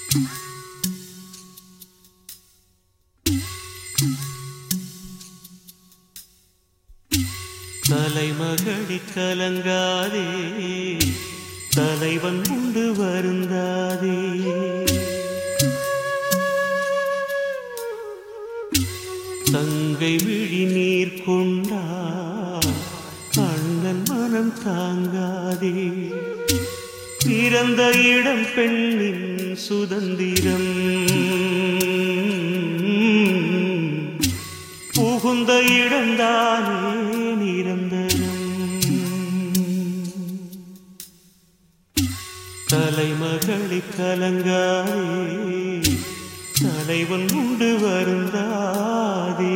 தலைமகளி கலங்காதே, தலைவன் உண்டு வருந்தாதே. தங்கை விழி நீர் கொண்டா அண்ணன் மனம் தாங்காதே. பிறந்த இடம் பெண்ணின் சுதந்திரம், புகுந்த இடம்தானே நிரந்தரம். தலைமகளி கலங்காதே, தலைவன் உண்டு வருந்தாதே.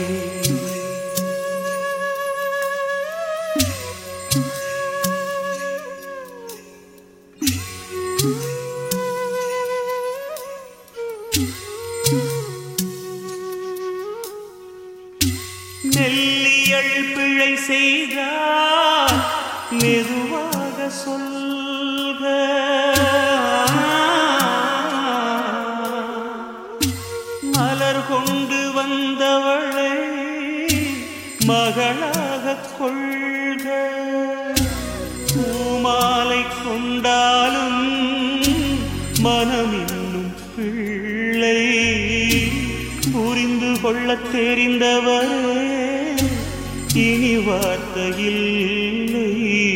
நெல்லியல் பிழை செய்தார் மெதுவாக சொல்க. மலர் கொண்டு வந்தவளை மகளாக கொள்க. பூமாலை கொண்டாலும் மனம் இன்னும் பிள்ளை. புரிந்து கொள்ளத் தெரிந்தவரே இனி வார்த்தையில்லை.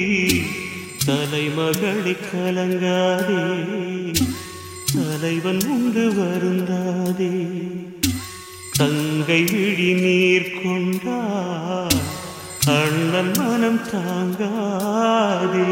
தலைமகளி கலங்காதே, தலைவன் உண்டு வருந்தாதே. தங்கை விழி நீர் கொண்டார் அண்ணன் மனம் தாங்காதே.